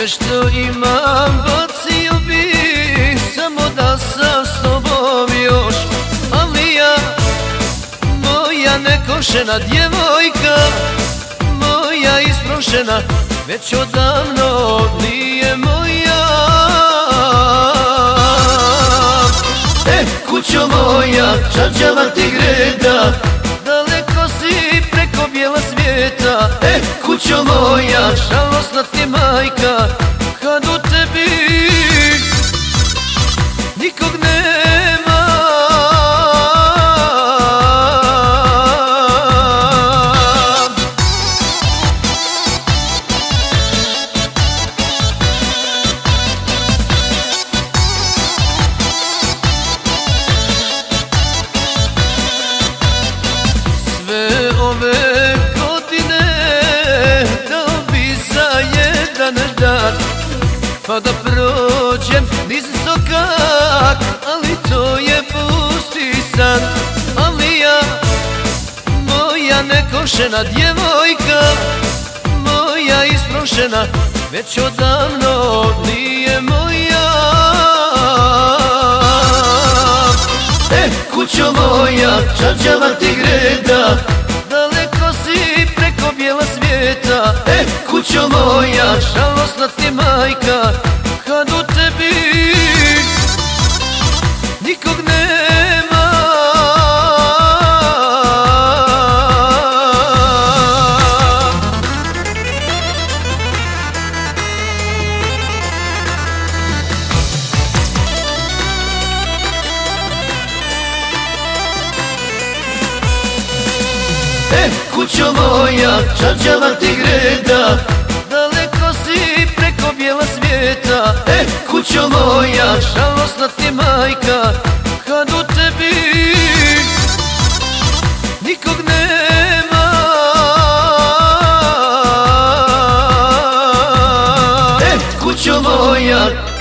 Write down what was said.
Sve što imam bacio bi, samo da sam s tobom još. Ali ja, moja nekošena djevojka, moja isprošena, već odavno nije moja. Kućo moja, čađava ti greda, daleko si preko bijela svijeta. Kućo moja, žalosna ti majka, kad u tebi nikog nema. Sve ove godine dao bi za jedan dan, pa da prođem niz sokak, ali to je pusti san. Ali ja, moja nekošena djevojka, moja isprošena, već odavno nije moja. Kućo moja, čađava ti greda, daleko si preko bijela svijeta. Kućo moja, žalosna ti majka, kad u tebi nikog nema. Kućo moja, čađava ti greda, daleko si preko bijela svijeta. Kućo moja, žalosna ti majka, kad u tebi nikog nema. Kućo moja,